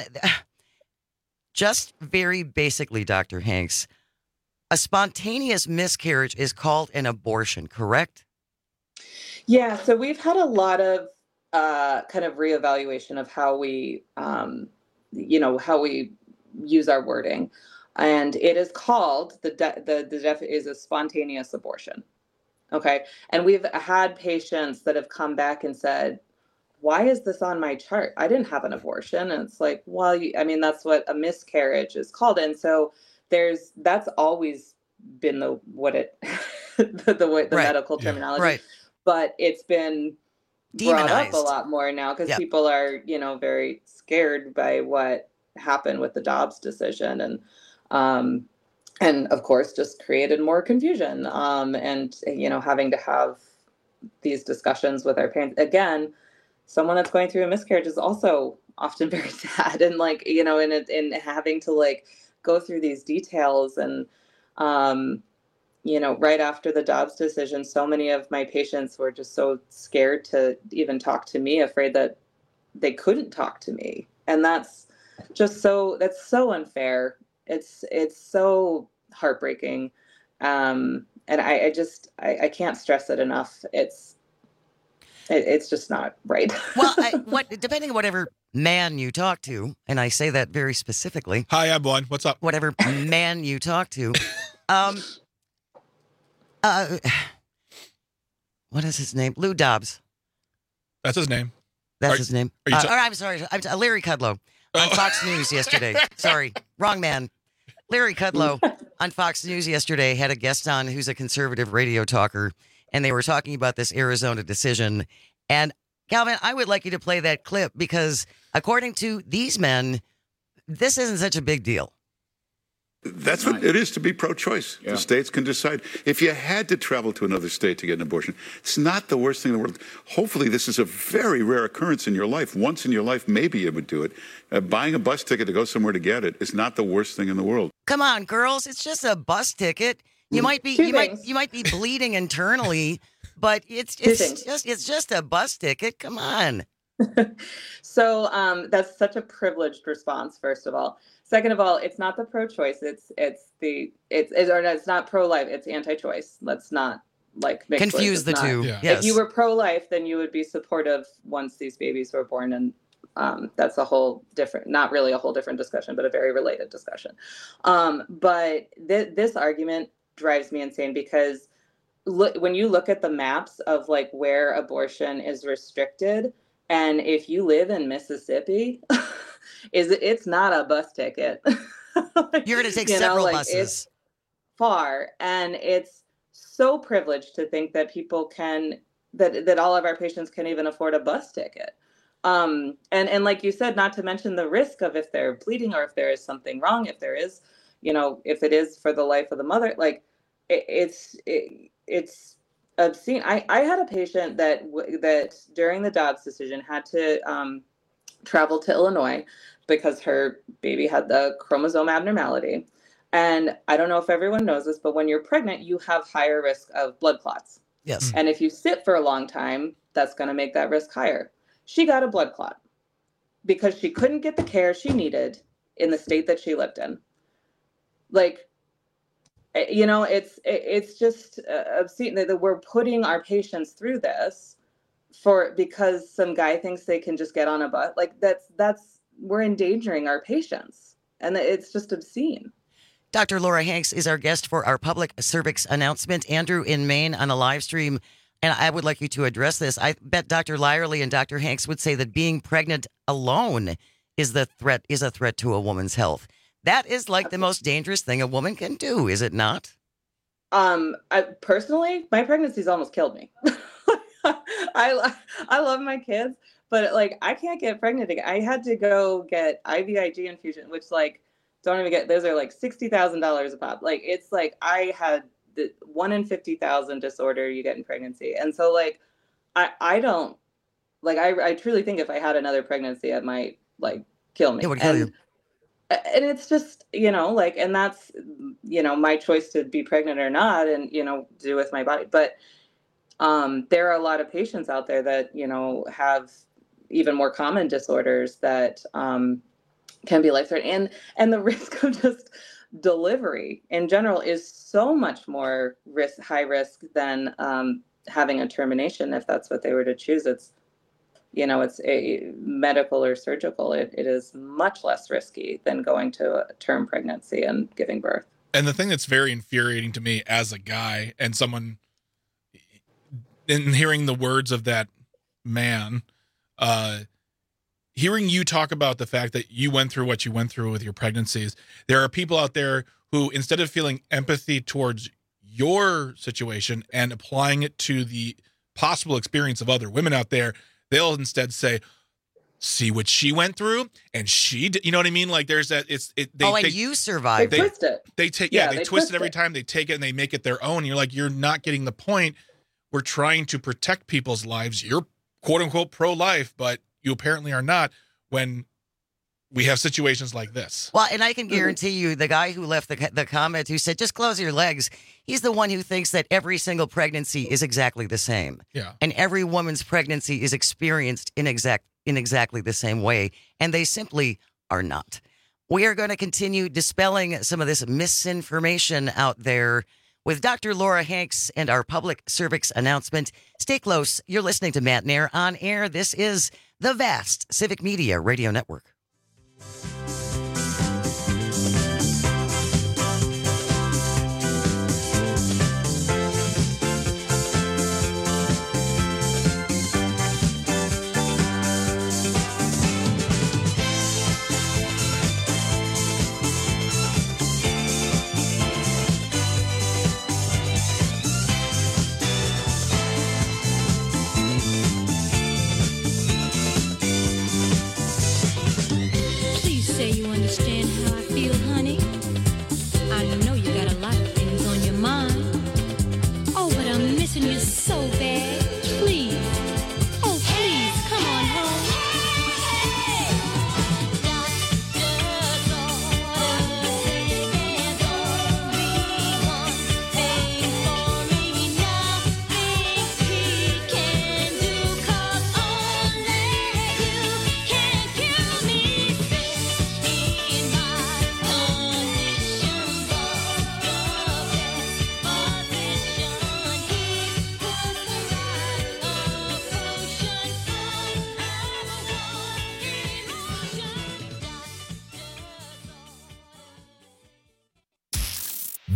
just very basically, Doctor Hanks, a spontaneous miscarriage is called an abortion, correct? Yeah, so we've had a lot of uh, kind of reevaluation of how we, um, you know, how we use our wording, and it is called the de- the the def is a spontaneous abortion. Okay, and we've had patients that have come back and said, why is this on my chart? I didn't have an abortion. And it's like, well, you, I mean, that's what a miscarriage is called. And so there's, that's always been the, what it, the, the, way, the right. medical terminology, right. But it's been demonized brought up a lot more now because yep. people are, you know, very scared by what happened with the Dobbs decision. And, um, and of course, just created more confusion. Um, and, you know, having to have these discussions with our parents again, someone that's going through a miscarriage is also often very sad, and like, you know, and in having to like go through these details. And, um, you know, right after the Dobbs decision, so many of my patients were just so scared to even talk to me, afraid that they couldn't talk to me. And that's just so, that's so unfair. It's, it's so heartbreaking. Um, and I, I just, I, I can't stress it enough. It's, It's just not right. Well, I, what depending on whatever man you talk to, and I say that very specifically. Hi, I'm one. What's up? Whatever man you talk to, um, uh, what is his name? Lou Dobbs. That's his name. That's are, his name. Are you uh, ta- or, I'm sorry. I'm t- Larry Kudlow on oh. Fox News yesterday. Sorry, wrong man. Larry Kudlow on Fox News yesterday had a guest on who's a conservative radio talker, and they were talking about this Arizona decision. And Calvin, I would like you to play that clip because according to these men, this isn't such a big deal. That's what it is to be pro-choice. Yeah. The states can decide. If you had to travel to another state to get an abortion, it's not the worst thing in the world. Hopefully, this is a very rare occurrence in your life. Once in your life, maybe you would do it. Uh, buying a bus ticket to go somewhere to get it is not the worst thing in the world. Come on, girls. It's just a bus ticket. You might be, Two you things. might, you might be bleeding internally, but it's, it's just, it's just a bus ticket. Come on. So um, that's such a privileged response. First of all, second of all, it's not the pro-choice. It's, it's the, it's, it's or it's not pro-life. It's anti-choice. Let's not like mix confuse the not, two. Yeah. Yes. If you were pro-life, then you would be supportive once these babies were born, and um, that's a whole different, not really a whole different discussion, but a very related discussion. Um, but th- this argument drives me insane because look, when you look at the maps of like where abortion is restricted, and if you live in Mississippi, is it, it's not a bus ticket. You're going to take You know, several like, buses. It's far, and it's so privileged to think that people can that that all of our patients can even afford a bus ticket. Um, and and like you said, not to mention the risk of if they're bleeding or if there is something wrong, if there is, you know, if it is for the life of the mother, like it, it's it, it's obscene. I, I had a patient that w- that during the Dobbs decision had to um, travel to Illinois because her baby had the chromosome abnormality. And I don't know if everyone knows this, but when you're pregnant, you have higher risk of blood clots. Yes. And if you sit for a long time, that's going to make that risk higher. She got a blood clot because she couldn't get the care she needed in the state that she lived in. Like, you know, it's it's just obscene that we're putting our patients through this for because some guy thinks they can just get on a bus. Like that's that's we're endangering our patients, and it's just obscene. Doctor Laura Hanks is our guest for our public cervix announcement. Andrew in Maine on a live stream, and I would like you to address this. I bet Doctor Lyerly and Doctor Hanks would say that being pregnant alone is the threat is a threat to a woman's health. That is like the most dangerous thing a woman can do, is it not? Um, I, personally, my pregnancy's almost killed me. I I love my kids, but like I can't get pregnant again. I had to go get I V I G infusion, which like don't even get those are like sixty thousand dollars a pop. Like it's like I had the one in fifty thousand disorder you get in pregnancy, and so like I I don't like I I truly think if I had another pregnancy, it might like kill me. It would kill and, you. And it's just, you know, like, and that's, you know, my choice to be pregnant or not and, you know, do with my body. But um, there are a lot of patients out there that, you know, have even more common disorders that um, can be life-threatening. And, and the risk of just delivery in general is so much more risk, high risk than um, having a termination if that's what they were to choose. It's, you know, it's a medical or surgical, it, it is much less risky than going to a term pregnancy and giving birth. And the thing that's very infuriating to me as a guy and someone in hearing the words of that man, uh, hearing you talk about the fact that you went through what you went through with your pregnancies, there are people out there who, instead of feeling empathy towards your situation and applying it to the possible experience of other women out there, they'll instead say, see what she went through, and she did, you know what I mean? Like there's that, it's, it, they, oh, and they, you survived. They twist it. They take, yeah, Yeah, they, they twist twist it every it. time. They take it and they make it their own. You're like, you're not getting the point. We're trying to protect people's lives. You're quote unquote pro-life, but you apparently are not when we have situations like this. Well, and I can guarantee you the guy who left the, the comment who said, just close your legs, he's the one who thinks that every single pregnancy is exactly the same. Yeah. And every woman's pregnancy is experienced in exact in exactly the same way. And they simply are not. We are going to continue dispelling some of this misinformation out there with Doctor Laura Hanks and our public cervix announcement. Stay close. You're listening to Matt Nair on air. This is the Vast Civic Media Radio Network.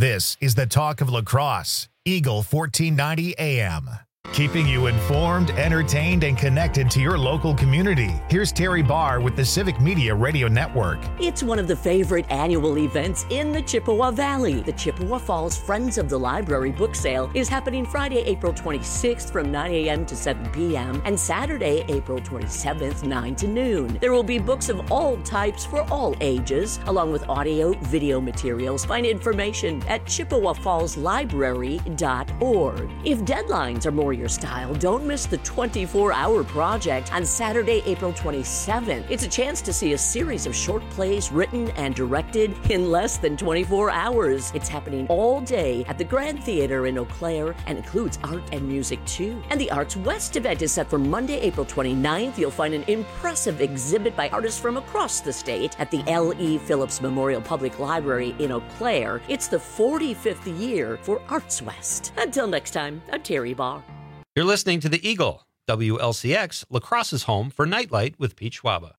This is the Talk of La Crosse, Eagle fourteen ninety A M. Keeping you informed, entertained, and connected to your local community. Here's Terry Barr with the Civic Media Radio Network. It's one of the favorite annual events in the Chippewa Valley. The Chippewa Falls Friends of the Library book sale is happening Friday, April twenty-sixth from nine a.m. to seven p.m. and Saturday, April twenty-seventh, nine to noon. There will be books of all types for all ages, along with audio, video materials. Find information at chippewa falls library dot org. If deadlines are more your style, don't miss the twenty-four hour project on Saturday, April twenty-seventh. It's a chance to see a series of short plays written and directed in less than twenty-four hours. It's happening all day at the Grand Theater in Eau Claire and includes art and music too. And the Arts West event is set for Monday, April twenty-ninth. You'll find an impressive exhibit by artists from across the state at the L E. Phillips Memorial Public Library in Eau Claire. It's the forty-fifth year for Arts West. Until next time, I'm Terry Barr. You're listening to the Eagle, W L C X, La Crosse's home for Nightlight with Pete Schwaba.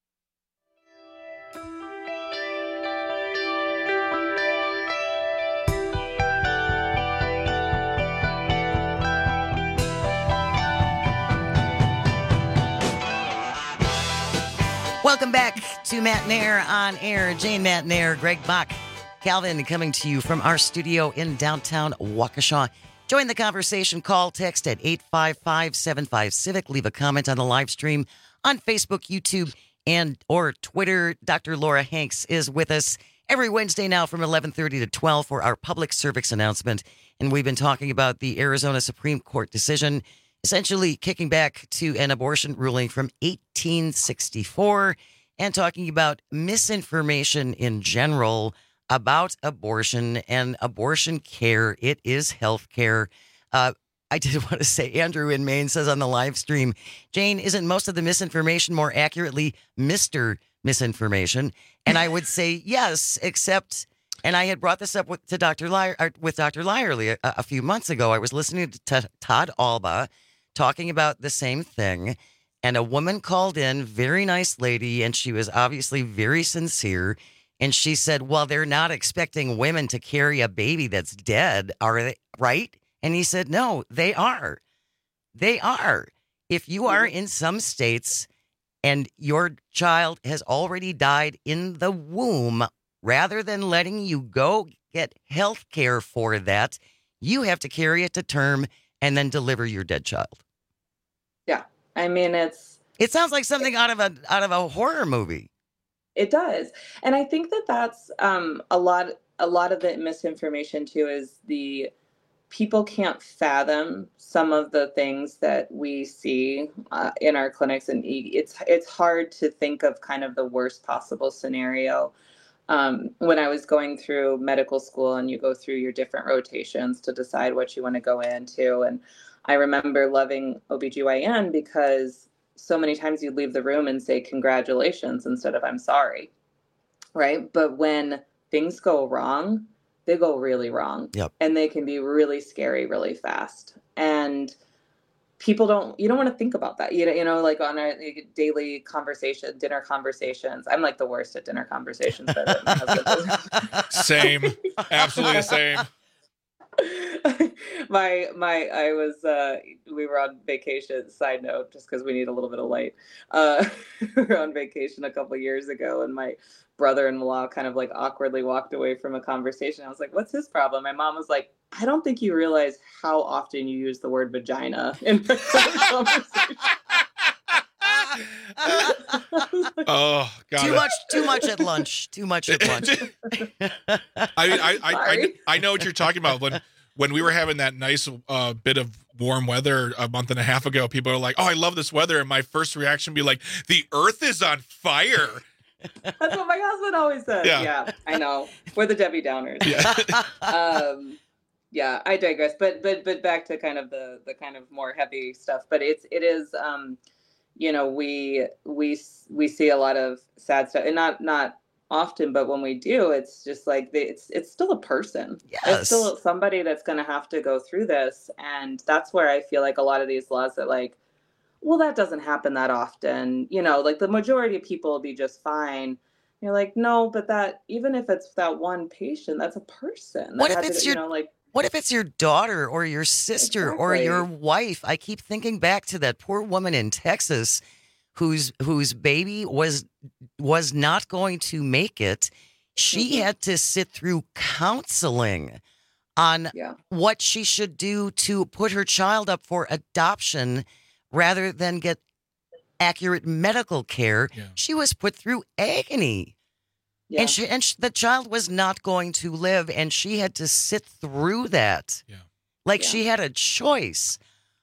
Welcome back to Matt Nair on air. Jane Matt Nair, Greg Bach, Calvin coming to you from our studio in downtown Waukesha. Join the conversation. Call, text at eight five five, seven five, Civic. Leave a comment on the live stream on Facebook, YouTube, and or Twitter. Doctor Laura Hanks is with us every Wednesday now from eleven thirty to twelve for our public service announcement. And we've been talking about the Arizona Supreme Court decision, essentially kicking back to an abortion ruling from eighteen sixty-four and talking about misinformation in general about abortion and abortion care. It is health care. Uh, I did want to say, Andrew in Maine says on the live stream, Jane, isn't most of the misinformation more accurately Mister Misinformation? And I would say yes, except, and I had brought this up with to Doctor Lier, or with Doctor Lyerly a, a few months ago. I was listening to t- Todd Alba talking about the same thing, and a woman called in, very nice lady, and she was obviously very sincere. And she said, well, they're not expecting women to carry a baby that's dead, are they? Right? And he said, no, they are. They are. If you are in some states and your child has already died in the womb, rather than letting you go get health care for that, you have to carry it to term and then deliver your dead child. Yeah. I mean, it's... It sounds like something out of a out of a horror movie. It does. And I think that that's um, a lot, a lot of the misinformation too, is the people can't fathom some of the things that we see uh, in our clinics. And it's, it's hard to think of kind of the worst possible scenario. Um, when I was going through medical school and you go through your different rotations to decide what you want to go into. And I remember loving O B G Y N because so many times you'd leave the room and say, congratulations, instead of I'm sorry. Right. But when things go wrong, they go really wrong. Yep. And they can be really scary, really fast. And people don't, you don't want to think about that. You know, you know, like on our daily conversation, dinner conversations. I'm like the worst at dinner conversations. Same. Absolutely the same. my my I was uh we were on vacation, side note, just because we need a little bit of light. Uh we were on vacation a couple years ago, and my brother-in-law kind of like awkwardly walked away from a conversation. I was like, what's his problem? My mom was like, I don't think you realize how often you use the word vagina in conversation. Oh God! Too much, too much at lunch. Too much at lunch. I, I, I, I, I know what you're talking about. When when we were having that nice uh, bit of warm weather a month and a half ago, people are like, "Oh, I love this weather," and my first reaction would be like, "The Earth is on fire." That's what my husband always says. Yeah, yeah I know. We're the Debbie Downers. Yeah. um, yeah, I digress. But but but back to kind of the the kind of more heavy stuff. But it's it is. Um, you know, we we we see a lot of sad stuff, and not not often, but when we do, it's just like they, it's it's still a person. Yes. It's still somebody that's going to have to go through this, and that's where I feel like a lot of these laws are like, well, that doesn't happen that often. You know, like the majority of people will be just fine. You're like, no, but that, even if it's that one patient, that's a person. What that if had it's to, your, you know, like, what if it's your daughter or your sister or Exactly. your wife? I keep thinking back to that poor woman in Texas whose whose baby was was not going to make it. She Mhm. had to sit through counseling on Yeah. what she should do to put her child up for adoption rather than get accurate medical care. She was put through agony. Yeah. And she and sh the child was not going to live, and she had to sit through that. Yeah. Like Yeah. she had a choice.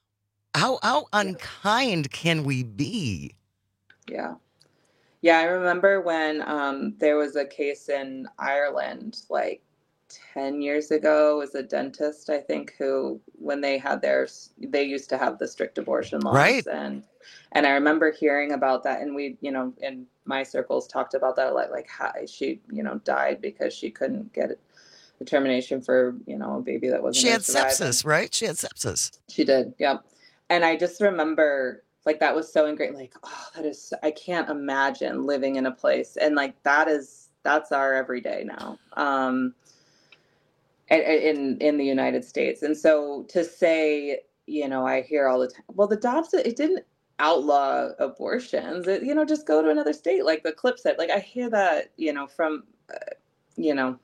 How how unkind can we be? Yeah. Yeah, I remember when um, there was a case in Ireland like ten years ago. It was a dentist, I think, who, when they had their, they used to have the strict abortion laws. Right. And, and I remember hearing about that. And we, you know, in my circles talked about that, like, like how she, you know, died because she couldn't get a termination for, you know, a baby that wasn't She gonna had survive. sepsis, right? She had sepsis. She did, yep. And I just remember, like, that was so ingrained. Like, oh, that is, I can't imagine living in a place. And, like, that is, that's our everyday now, um, in, in, in the United States. And so to say, you know, I hear all the time, well, the Dobbs, it didn't outlaw abortions. It, you know, just go to another state, like the clip said. Like, I hear that, you know, from, uh, you know,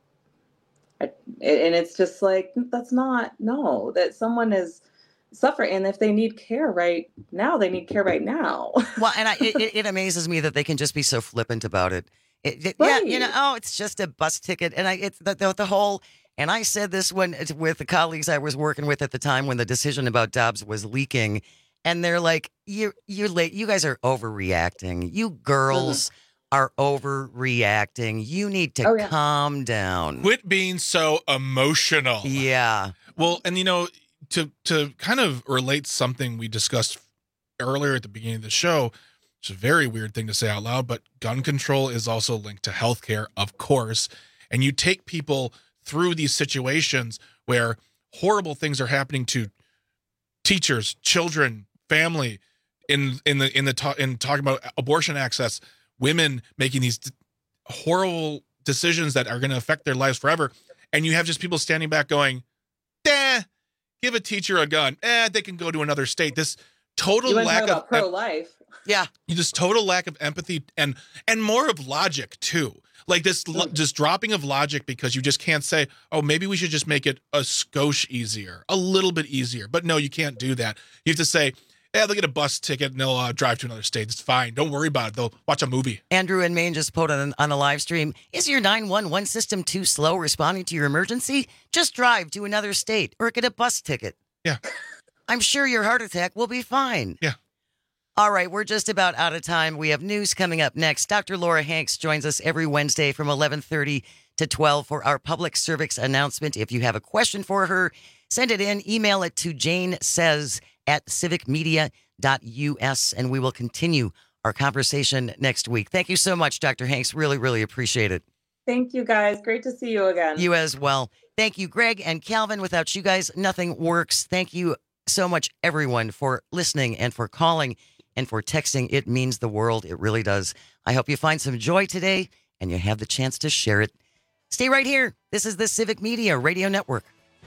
I, and it's just like, that's not, no, that someone is suffering. And if they need care right now, they need care right now. Well, and I, it, it- it amazes me that they can just be so flippant about it. It- it- Yeah, you know, Right. oh, it's just a bus ticket, and I, it's the, the the whole. And I said this when with the colleagues I was working with at the time when the decision about Dobbs was leaking, and they're like, "You, you're late. You guys are overreacting. You girls are overreacting. You need to Oh, yeah. calm down." Quit being so emotional. Yeah. Well, and you know, to to kind of relate something we discussed earlier at the beginning of the show, it's a very weird thing to say out loud, but gun control is also linked to healthcare, of course. And you take people through these situations where horrible things are happening to teachers, children, family, in in the in the ta- in talking about abortion access, women making these d- horrible decisions that are going to affect their lives forever, and you have just people standing back going, "Eh, give a teacher a gun. Eh, they can go to another state." This total You want to lack talk of about pro-life? Yeah, this total lack of empathy and and more of logic too. Like this, lo- just dropping of logic because you just can't say, "Oh, maybe we should just make it a skosh easier, a little bit easier." But no, you can't do that. You have to say, "Yeah, they'll get a bus ticket and they'll uh, drive to another state. It's fine. Don't worry about it. They'll watch a movie." Andrew in Maine just put on, on a live stream, is your nine one one system too slow responding to your emergency? Just drive to another state or get a bus ticket. Yeah. I'm sure your heart attack will be fine. Yeah. All right, we're just about out of time. We have news coming up next. Doctor Laura Hanks joins us every Wednesday from eleven thirty to twelve for our public service announcement. If you have a question for her, send it in. Email it to Jane Says at civic media dot U S, and we will continue our conversation next week. Thank you so much, Doctor Hanks. Really, really appreciate it. Thank you, guys. Great to see you again. You as well. Thank you, Greg and Calvin. Without you guys, nothing works. Thank you so much, everyone, for listening and for calling and for texting. It means the world. It really does. I hope you find some joy today and you have the chance to share it. Stay right here. This is the Civic Media Radio Network.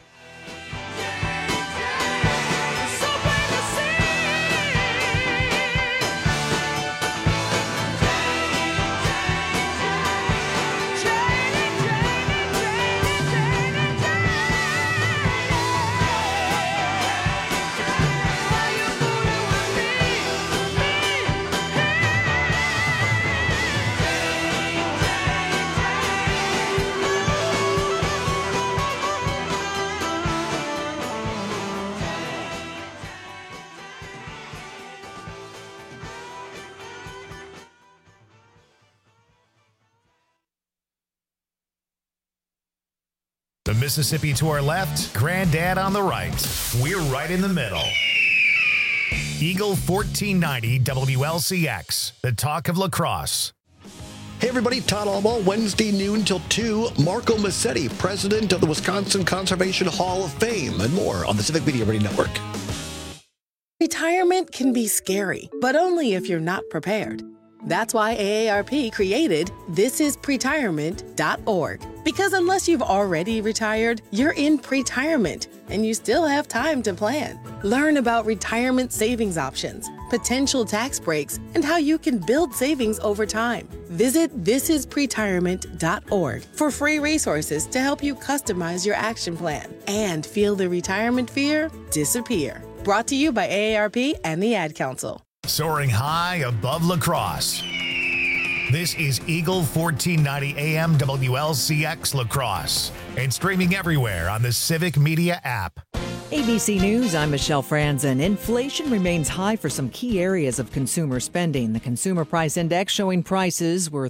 The Mississippi to our left, Granddad on the right. We're right in the middle. Eagle fourteen ninety W L C X, the talk of La Crosse. Hey everybody, Todd Albaugh, Wednesday noon till two. Marco Massetti, president of the Wisconsin Conservation Hall of Fame, and more on the Civic Media Radio Network. Retirement can be scary, but only if you're not prepared. That's why A A R P created this is pretirement dot org. Because unless you've already retired, you're in pretirement, and you still have time to plan. Learn about retirement savings options, potential tax breaks, and how you can build savings over time. Visit this is pretirement dot org for free resources to help you customize your action plan and feel the retirement fear disappear. Brought to you by A A R P and the Ad Council. Soaring high above La Crosse. This is Eagle fourteen ninety A M W L C X La Crosse and streaming everywhere on the Civic Media app. A B C News, I'm Michelle Franzen. Inflation remains high for some key areas of consumer spending. The Consumer Price Index showing prices were